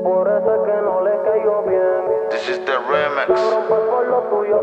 Por eso es que no le cayó bien. This is the remix. Cabrón, pues por lo tuyo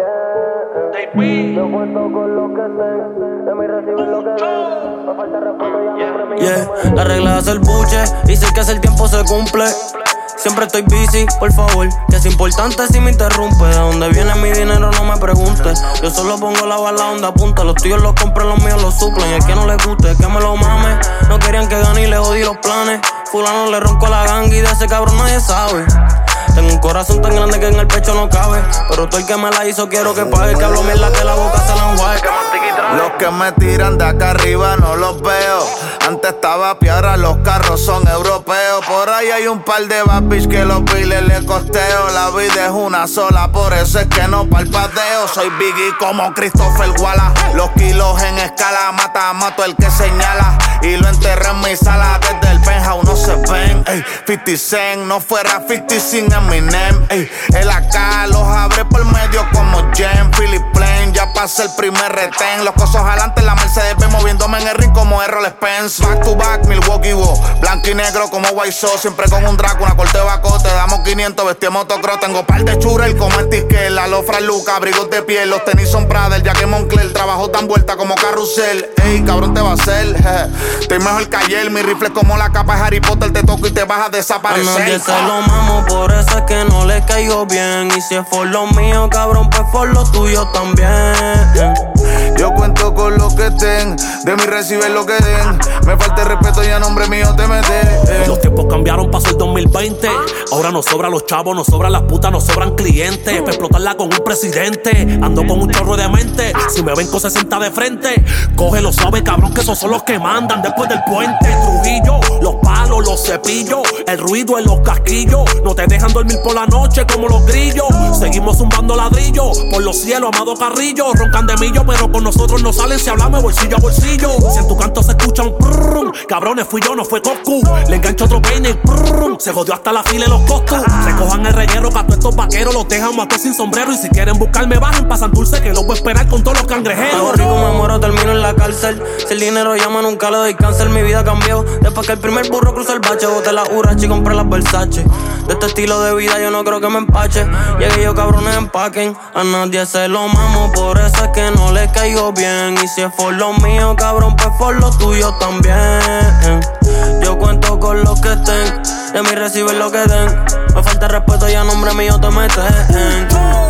también. Yo cuento con lo que sé. De mí reciben lo que den. Me falta respeto y a nombre mío. La regla es el buche y sé que hace el tiempo se cumple. Siempre estoy busy, por favor, que es importante si me interrumpe. De dónde viene mi dinero no me preguntes. Yo solo pongo la bala donde apunta. Los tuyos los compran, los míos los suplen. Y el que no le guste, que me lo mame. No querían que gane y le jodí los planes. Fulano le ronco a la ganga y de ese cabrón nadie sabe. Tengo un corazón tan grande que en el pecho no cabe. Pero todo el que me la hizo quiero que pague. Que hablo mierda que la boca se la enjuague. Los que me tiran de acá arriba no los veo. Antes estaba piedra, los carros son europeos. Por ahí hay un par de babis que los biles le costeo. La vida es una sola, por eso es que no palpadeo. Soy Biggie como Christopher Wallace. Los kilos en escala, mata a mato el que señala. Y lo enterré en mi sala, desde el penthouse no se ven. Ey, 50 Cent, no fuera 50 sin Eminem. Ey, el AK los abre por medio como Jen. Philip Plain, ya pasé el primer retén. Los cosos adelante, la Mercedes Benz, moviéndome en el ring como Errol Spence. Back to back, Milwaukee Bucks, blanco y negro como White Sox. Siempre con un Draco, una corte de vaco. Te damos 500, vestimos motocross. Tengo par de churel como Etiquel, la Lofra Luca, abrigos de piel. Los tenis son Prada, el Jackie Moncler. Trabajo tan vuelta como carrusel. Ey, cabrón te va a hacer. Estoy mejor que ayer, mi rifle es como la capa de Harry Potter. Te toco y te vas a desaparecer. A nadie se lo mamo, por eso es que no le caigo bien. Y si es por lo mío, cabrón, pues por lo tuyo también. Yo cuento con lo que ten, de mí reciben lo que den. Me falta el respeto y a nombre mío te metes. Los tiempos cambiaron, pasó el 2020. Ahora nos sobran los chavos, nos sobran las putas, nos sobran clientes. Para explotarla con un presidente, ando con un chorro de mente. Si me ven con 60 de frente, cógelo suave, cabrón, que esos son los que mandan después del puente. Trujillo, los palos, los cepillos, el ruido en los casquillos. No te dejan dormir por la noche como los grillos. Seguimos zumbando ladrillos por los cielos, amado Carrillo. Roncan de millo, pero con nosotros no salen si hablamos bolsillo a bolsillo. Si en tu canto se escucha un prrrrum, cabrones fui yo, no fue Coscu. Le engancho otro peine y prrrrum, se jodió hasta la fila y los costos. Recojan el reguero, que a todos estos vaqueros los dejan matar sin sombrero. Y si quieren buscarme bajen, pasan dulce que los voy a esperar con todos los cangrejeros. Hago rico, me muero, termino en la cárcel. Si el dinero llama nunca le doy cáncer. Mi vida cambió después que el primer burro cruzó el bache. Boté la Urachi y compré las Versace. De este estilo de vida yo no creo que me empache. Llegué yo cabrones empaquen. A nadie se lo mamo, por eso es que no le caigo bien. Y si es por lo mío, cabrón, pues por lo tuyo también. Yo cuento con lo que estén, de mí reciben lo que den. Me falta respeto y a nombre mío te meten.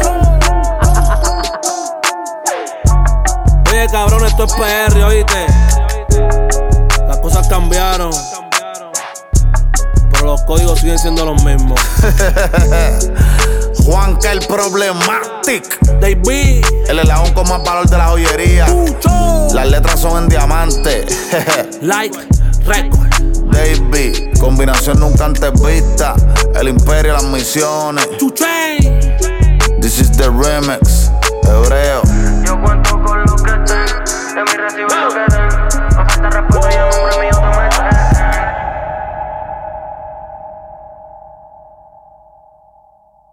Oye, cabrón, esto es PR, oíste. Las cosas cambiaron, pero los códigos siguen siendo los mismos. Juanca el Problematic, David, el eslabón con más valor de la joyería. Las letras son en diamante. Like Record. David, combinación nunca antes vista. El imperio, las misiones. This is the remix. Hebreo. Yo cuento con lo que ten, de mí reciben lo que den. Me falta respeto y a nombre